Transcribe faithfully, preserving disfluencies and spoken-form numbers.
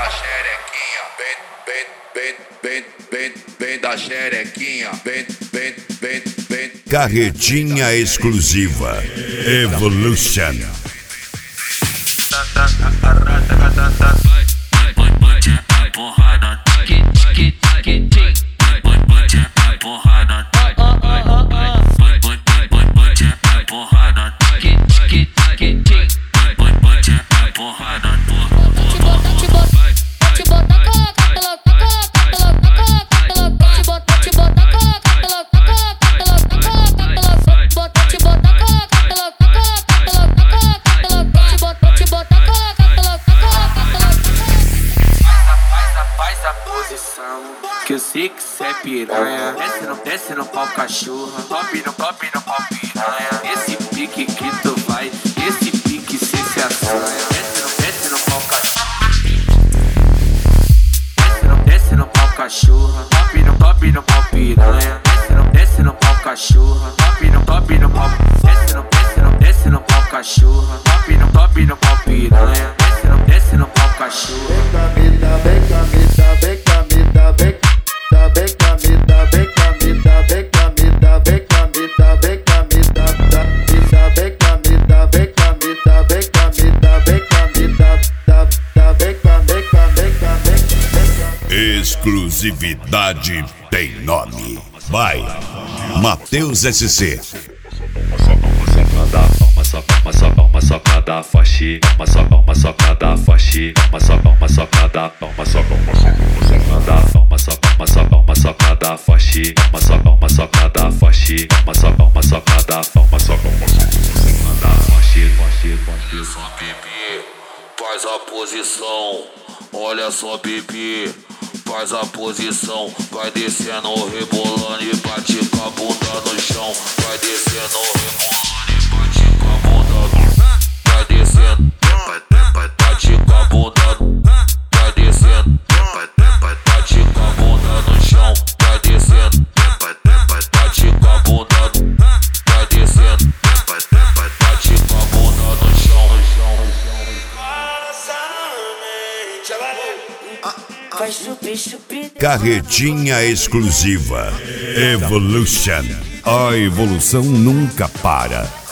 da xerequinha, vem, vem, vem, vem, vem, vem da xerequinha, vem, vem, vem, vem. Carretinha exclusiva Evolution. Que eu sei que cê é piranha. Desce no, desce no pau cachorra. Top no, top no pau piranha. Esse pique que tu vai, esse pique cê se assanha. Desce no, desce no pau cachorra. Desce no, desce no pau cachorra. Top no, top no pau piranha. Desce no, desce no pau cachorra. Top no, top no pau. Desce no, desce no, desce no pau cachorra. Top no, top no pau piranha. Desce no, desce no pau cachorra. Vem cá, vem cá, vem cá, vem cá, vem cá, vem cá. Exclusividade tem nome. Vai, Matheus S C. Uma socada, uma socada, faxi, uma socada, uma socada, faxi, uma socada, uma socada, uma socada, uma socada, uma socada, uma socada, faxi, uma socada, uma socada, faxi, uma socada, uma socada, uma socada, uma socada, faxi, faxi, faxi. Só bebê, faz a posição. Olha só bebê, faz a posição. Vai descendo, rebolando e bate com a bunda no chão. Vai descendo, rebolando e bate com a bunda no chão. Vai descendo, bate com a bunda. Vai descendo, bate com a bunda no chão. Vai descendo, bate com a bunda. Vai descendo, bate com a bunda no chão. Vai subir, subir. Carretinha exclusiva Evolution. A evolução nunca para.